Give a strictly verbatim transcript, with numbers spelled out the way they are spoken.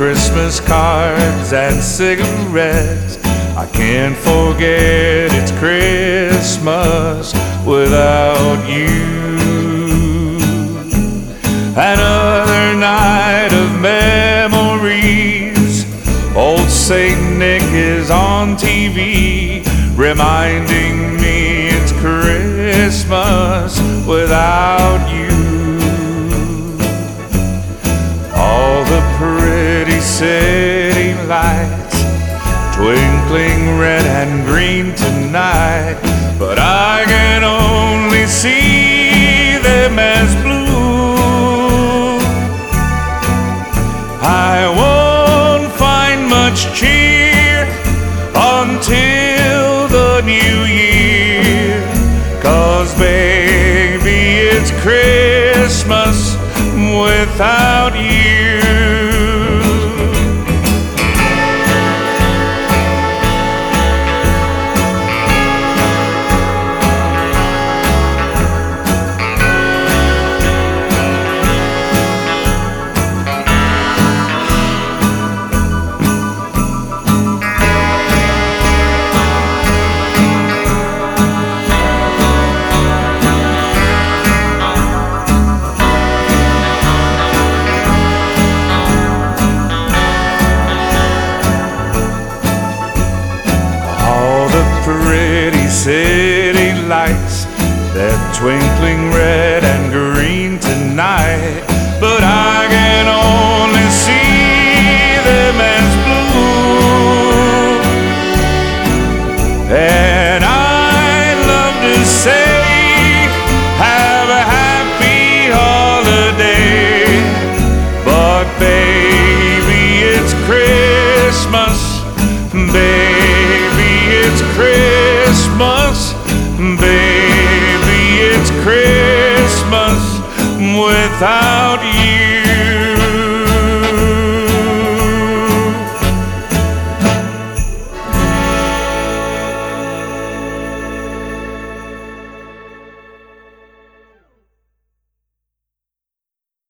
Christmas cards and cigarettes. I can't forget it's Christmas without you. Another night of memories. Old Saint Nick is on T V, reminding me it's Christmas without you. All the pretty city lights twinkling red and green tonight, but I can only see them as blue. I won't find much cheer until the new year, 'cause baby, it's Christmas without you. Pretty city lights, they're twinkling red and green tonight, but I can only see them as blue. And I'd love to say, have a happy holiday, but baby, it's Christmas, baby, it's Christmas, baby, it's Christmas without